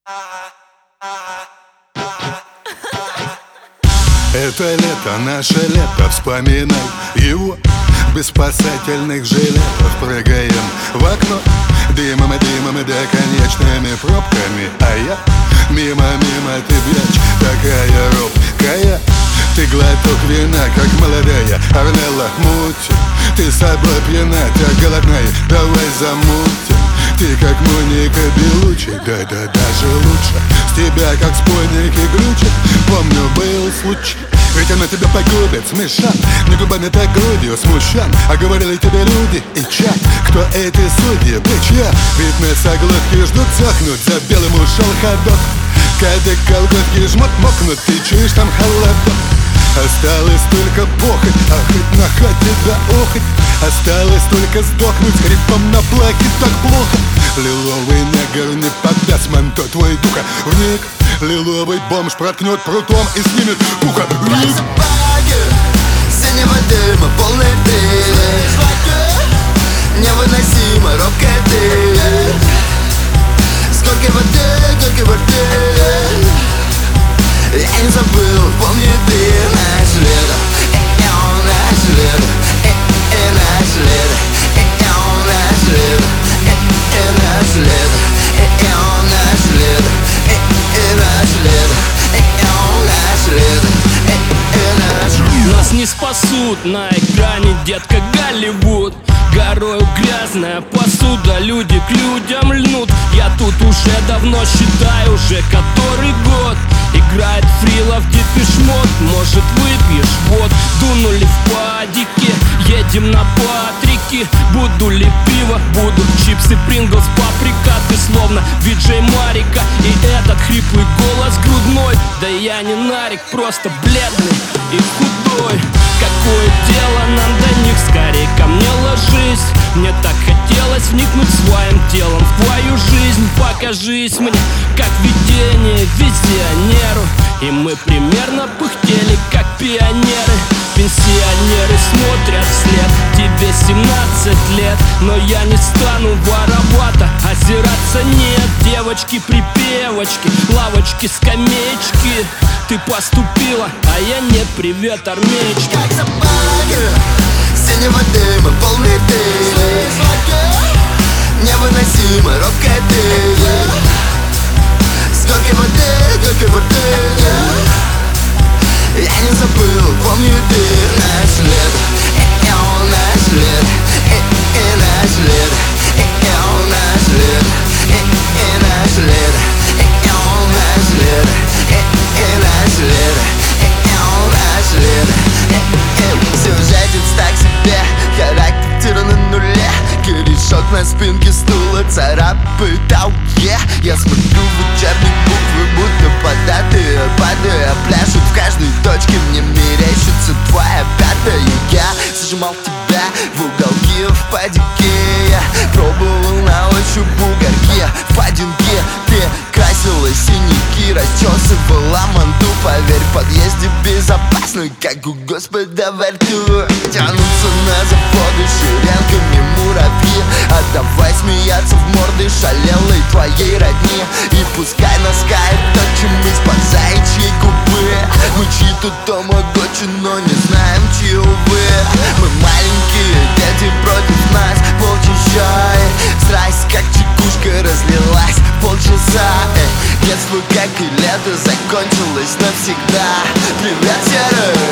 Это лето, наше лето, вспоминай его. Без спасательных жилетов прыгаем в окно, дымом и да конечными пробками. А я мимо, ты бьешь, такая робкая. Ты глоток вина, как молодая Арнелла Мути. Ты с собой пьяна, ты голодная, давай замутим. Ты как Моника Белуччи, да даже лучше. С тебя как спойники глючат, помню, был случай. Ведь она тебя погубит, смешан, не губами, так грудью смущан. А говорили тебе люди и чат, кто эти судьи, бич я. Ведь на соглотке ждут сохнуть, за белым ушел ходок. Когда колготки жмут, мокнут, ты чуешь там холодок. Осталось только похоть, а хоть на хате да охоть. Осталось только сдохнуть с хрипом на плаке, так плохо. Лиловый негр не поддаст манто твой духа вник. Лиловый бомж проткнет прутом и снимет ухо. Собаки, синего дыма, полный дым. Невыносимо робкая ты. Сколько воды я не забыл, помни ты. Наш лето, наш лето, наш лето, наш лето, наш лето, наш лето, наш лето, наш лето. Нас не спасут на экране, детка, Голливуд. Горою грязная посуда, люди к людям льнут. Я тут уже давно считаю, уже который год. Играет Фрилов, Депеш Мод. Может выпьешь, вот. Дунули в падике, едем на Патрики. Буду ли пиво, будут чипсы, Принглс, паприка. Ты словно Виджей Марика. И этот хриплый голос грудной. Да я не нарик, просто бледный и худой. Какое дело нам до них, скорее ко мне ложись. Мне так хотелось вникнуть своим телом в твою жизнь. Покажись мне, как видение визионеру. И мы примерно пыхтели, как пионеры. Пенсионеры смотрят вслед. Тебе 17 лет, но я не стану воровато озираться, нет. Девочки, припевочки, лавочки, скамеечки. Ты поступила, а я не, привет, армеечка. Как собаки, синего дыма, полный дым. Невыносимо робкая ты. Сколько воды я не забыл, помни ты. Наш лето, наш лето, наш лето, наш лето, наш лето, наш лето, наш лето, наш лето. Сюжетец так себе, характер на нуле. Корешок на спинке стула царапает ауе. Я смотрю в учебник буквы, будто податые, падая, пляшут в каждой точке. Мне мерещится твоя пятая. Я зажимал тебя в уголке, в падике. Я пробовал на ощупь бугорки. В падинке ты красила синяки, расчесывала манту. Поверь, в подъезде безопасно, как у Господа во рту. Тянутся на заводы шеренками муравьи. А давай смеяться в морды шалелой твоей родни. И пускай наскает то, чем из-под заячьей губы. Мы чьи-то тамагочи, но не знаем, чьи, увы. Мы маленькие дети, против нас полчища. Страсть, как чекушка, разлилась полчаса. Детство, как и лето, закончилось навсегда. Привет, серый.